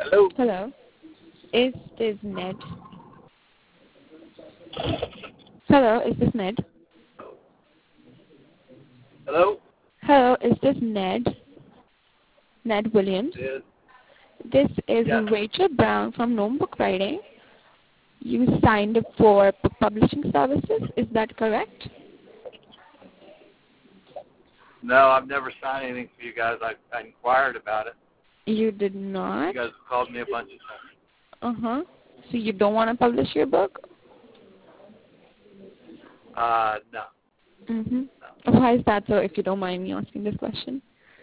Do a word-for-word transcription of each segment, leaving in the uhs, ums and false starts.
Hello. Hello. Is this Ned? Hello, is this Ned? Hello. Hello, is this Ned? Ned Williams? Yes. This is Yes. Rachel Brown from Gnome Book Writing. You signed up for book publishing services, is that correct? No, I've never signed anything for you guys. I, I inquired about it. You did not? You guys have called me a bunch of times. Uh-huh. So you don't want to publish your book? Uh, no. Mm-hmm. no. Why is that so, if you don't mind me asking this question?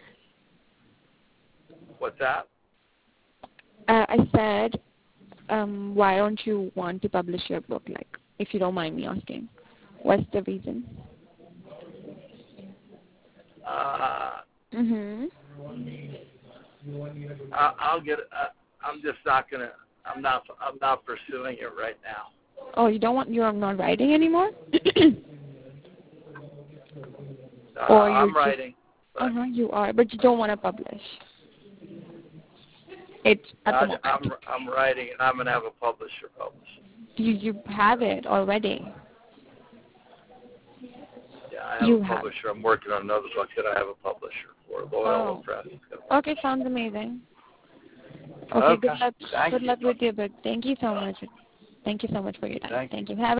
What's that? Uh, I said, um, why don't you want to publish your book, like, if you don't mind me asking? What's the reason? Uh, Mm-hmm. I, I'll get. Uh, I'm just not gonna. I'm not. I'm not pursuing it right now. Oh, you don't want, you're not writing anymore? Uh, Or you I'm just, writing. uh-huh, you are, but you don't want to publish. It's at the I, moment. I'm. I'm writing, and I'm gonna have a publisher publish. You you have it already. Yeah, I have You a have. publisher. I'm working on another book that I have a publisher for. Loyola Oh. Press. Okay, sounds amazing. Okay, Okay. good luck. Thank Good you. luck with your book. Thank you so much. Thank you so much for your time. Thank Thank you. Have